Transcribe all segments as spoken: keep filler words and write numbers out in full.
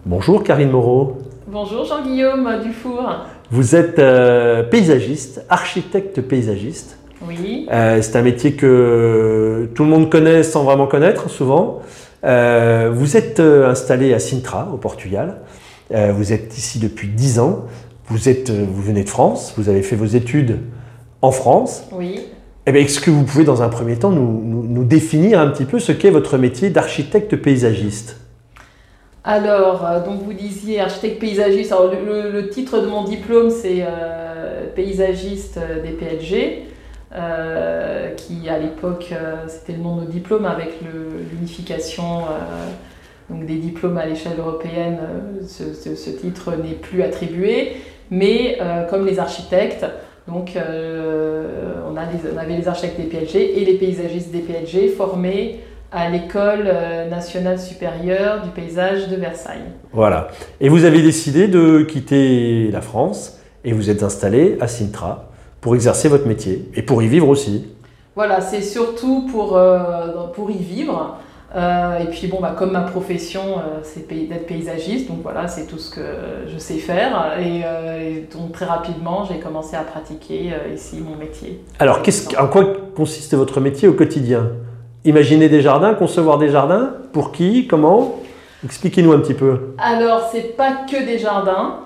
Bonjour Karine Moreau. Bonjour Jean-Guillaume Dufour. Vous êtes euh, paysagiste, architecte paysagiste. Oui. Euh, c'est un métier que tout le monde connaît sans vraiment connaître souvent. Euh, vous êtes euh, installé à Sintra, au Portugal. Euh, vous êtes ici depuis dix ans. Vous, êtes, vous venez de France, vous avez fait vos études en France. Oui. Eh bien, est-ce que vous pouvez dans un premier temps nous, nous, nous définir un petit peu ce qu'est votre métier d'architecte paysagiste ? Alors, donc vous disiez architecte paysagiste. Alors, le, le, le titre de mon diplôme, c'est euh, paysagiste D P L G, euh, qui à l'époque, euh, c'était le nom de nos diplômes avec l'unification euh, donc des diplômes à l'échelle européenne. Ce, ce, ce titre n'est plus attribué, mais euh, comme les architectes, donc euh, on, a les, on avait les architectes D P L G et les paysagistes D P L G formés à l'École nationale supérieure du paysage de Versailles. Voilà. Et vous avez décidé de quitter la France et vous êtes installé à Sintra pour exercer votre métier et pour y vivre aussi. Voilà, c'est surtout pour, euh, pour y vivre. Euh, et puis bon, bah, comme ma profession, euh, c'est d'être paysagiste, donc voilà, c'est tout ce que je sais faire. Et, euh, et donc très rapidement, j'ai commencé à pratiquer euh, ici mon métier. Alors, qu'est-ce, en quoi consiste votre métier au quotidien ? Imaginer des jardins, concevoir des jardins, pour qui, comment? Expliquez-nous un petit peu. Alors, c'est pas que des jardins.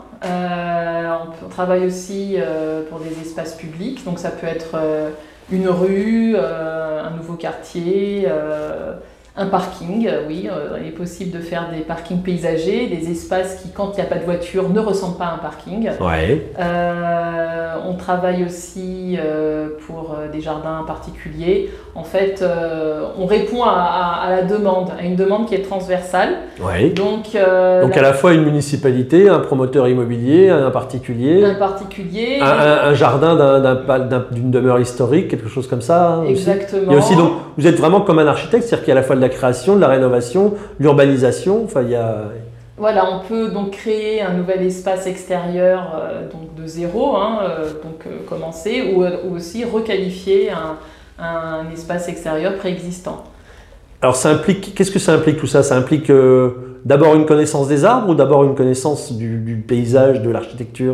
Euh, on, on travaille aussi euh, pour des espaces publics. Donc, ça peut être euh, une rue, euh, un nouveau quartier, euh, un parking. Euh, oui, euh, il est possible de faire des parkings paysagers, des espaces qui, quand il n'y a pas de voiture, ne ressemblent pas à un parking. Ouais. Euh, on travaille aussi euh, pour euh, des jardins particuliers. En fait, euh, on répond à, à, à la demande, à une demande qui est transversale. Ouais. Donc, euh, Donc la... à la fois une municipalité, un promoteur immobilier, un particulier, un particulier, un, un, un jardin d'un, d'un, d'un, d'une demeure historique, quelque chose comme ça. Exactement. Aussi. Il y a aussi donc vous êtes vraiment comme un architecte, c'est-à-dire qu'il y a à la fois de la création, de la rénovation, l'urbanisation. Enfin, il y a. Voilà, on peut donc créer un nouvel espace extérieur euh, donc de zéro, hein, euh, donc euh, commencer, ou, ou aussi requalifier un, un espace extérieur préexistant. Alors ça implique, qu'est-ce que ça implique tout ça? Ça implique euh, d'abord une connaissance des arbres ou d'abord une connaissance du, du paysage, de l'architecture?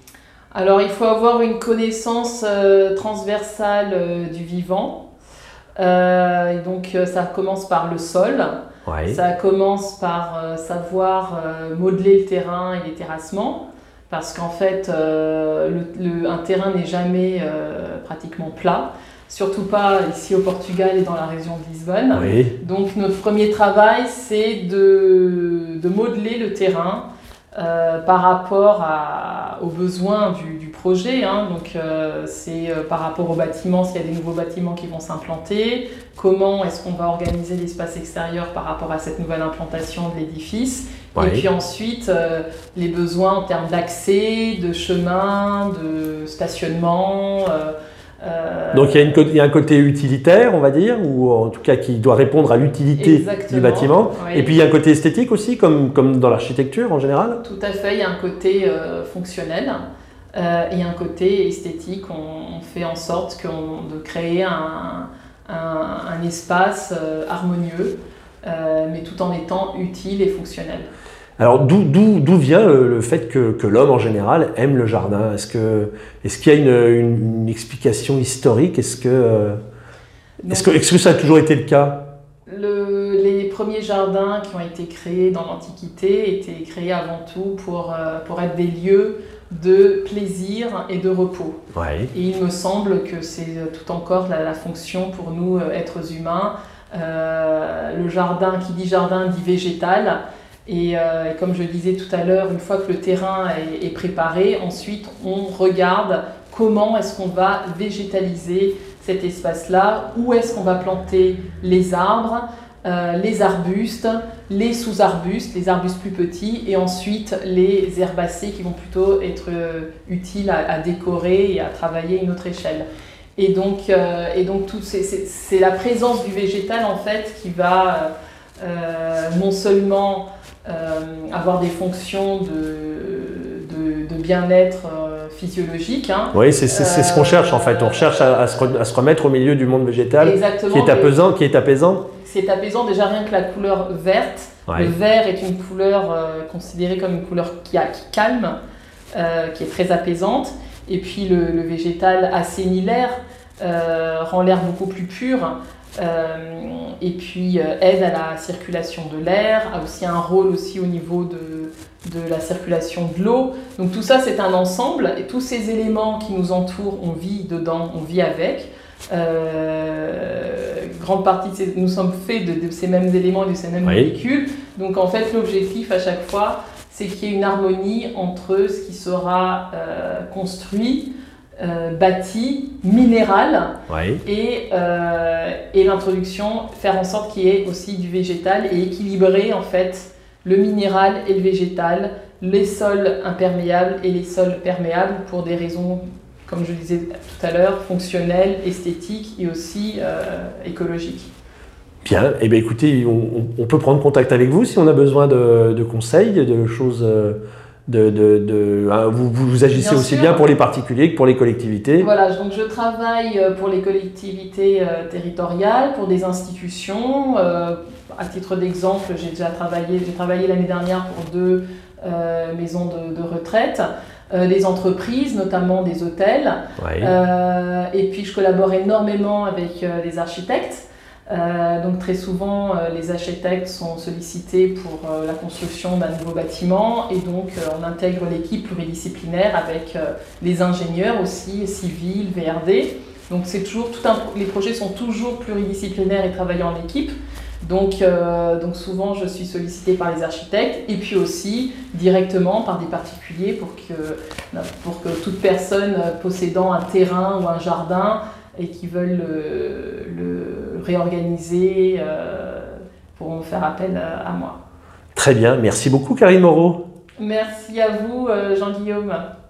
Alors il faut avoir une connaissance euh, transversale euh, du vivant. Euh, et donc euh, ça commence par le sol. Ouais. Ça commence par euh, savoir euh, modeler le terrain et les terrassements, parce qu'en fait, euh, le, le, un terrain n'est jamais euh, pratiquement plat, surtout pas ici au Portugal et dans la région de Lisbonne. Oui. Donc notre premier travail, c'est de, de modeler le terrain euh, par rapport à, aux besoins du, du projet. Hein. Donc euh, c'est euh, par rapport aux bâtiments, s'il y a des nouveaux bâtiments qui vont s'implanter, comment est-ce qu'on va organiser l'espace extérieur par rapport à cette nouvelle implantation de l'édifice. Ouais. Et puis ensuite, euh, les besoins en termes d'accès, de chemin, de stationnement. Euh, euh... Donc il y, a une, il y a un côté utilitaire, on va dire, ou en tout cas qui doit répondre à l'utilité du bâtiment. Oui. Et puis il y a un côté esthétique aussi, comme, comme dans l'architecture en général. Tout à fait, il y a un côté euh, fonctionnel. Euh, et un côté esthétique, on, on fait en sorte qu'on, de créer un, un, un espace euh, harmonieux, euh, mais tout en étant utile et fonctionnel. Alors d'où, d'où, d'où vient le, le fait que, que l'homme en général aime le jardin? Est-ce, que, est-ce qu'il y a une, une, une explication historique? Est-ce que, euh, Donc, est-ce que, est-ce que ça a toujours été le cas? Le, les premiers jardins qui ont été créés dans l'Antiquité étaient créés avant tout pour, euh, pour être des lieux de plaisir et de repos. Ouais. Et il me semble que c'est tout encore la, la fonction pour nous, êtres humains. Euh, le jardin, qui dit jardin, dit végétal. Et, euh, et comme je le disais tout à l'heure, une fois que le terrain est, est préparé, ensuite on regarde comment est-ce qu'on va végétaliser cet espace-là, où est-ce qu'on va planter les arbres, Euh, les arbustes, les sous-arbustes, les arbustes plus petits, et ensuite les herbacées qui vont plutôt être euh, utiles à, à décorer et à travailler à une autre échelle. Et donc, euh, et donc tout, c'est, c'est, c'est la présence du végétal en fait qui va euh, non seulement euh, avoir des fonctions de, de, de bien-être euh, physiologique. Hein. Oui, c'est, c'est, c'est ce qu'on cherche en fait. On cherche à, à, se, re, à se remettre au milieu du monde végétal. Exactement, qui est apaisant, qui est apaisant. C'est apaisant, déjà rien que la couleur verte Ouais. Le vert est une couleur euh, considérée comme une couleur qui, a, qui calme, euh, qui est très apaisante. Et puis le, le végétal assainit l'air, euh, rend l'air beaucoup plus pur. Euh, et puis euh, aide à la circulation de l'air, a aussi un rôle aussi au niveau de, de la circulation de l'eau. Donc tout ça c'est un ensemble et tous ces éléments qui nous entourent, on vit dedans, on vit avec. Euh, grande partie de ces, nous sommes faits de, de ces mêmes éléments et de ces mêmes oui. molécules. Donc en fait l'objectif à chaque fois c'est qu'il y ait une harmonie entre ce qui sera euh, construit, Euh, bâti, minéral, oui. et, euh, et l'introduction, faire en sorte qu'il y ait aussi du végétal et équilibrer en fait le minéral et le végétal, les sols imperméables et les sols perméables pour des raisons, comme je le disais tout à l'heure, fonctionnelles, esthétiques et aussi euh, écologiques. Bien, eh bien écoutez, on, on peut prendre contact avec vous si on a besoin de, de conseils, de choses... De, de, de, hein, vous, vous agissez bien aussi sûr. bien pour les particuliers que pour les collectivités. Voilà, donc je travaille pour les collectivités euh, territoriales, pour des institutions. Euh, à titre d'exemple, j'ai déjà travaillé, j'ai travaillé l'année dernière pour deux euh, maisons de, de retraite, euh, des entreprises, notamment des hôtels. Ouais. Euh, et puis je collabore énormément avec euh, des architectes. Euh, donc très souvent, euh, les architectes sont sollicités pour euh, la construction d'un nouveau bâtiment et donc euh, on intègre l'équipe pluridisciplinaire avec euh, les ingénieurs aussi, civils, V R D. Donc c'est toujours tout un, les projets sont toujours pluridisciplinaires et travaillent en équipe. Donc, euh, donc souvent je suis sollicitée par les architectes et puis aussi directement par des particuliers pour que, pour que toute personne possédant un terrain ou un jardin et qui veulent le, le réorganiser euh, pourront faire appel à, à moi. Très bien, merci beaucoup Karine Moreau. Merci à vous Jean-Guillaume.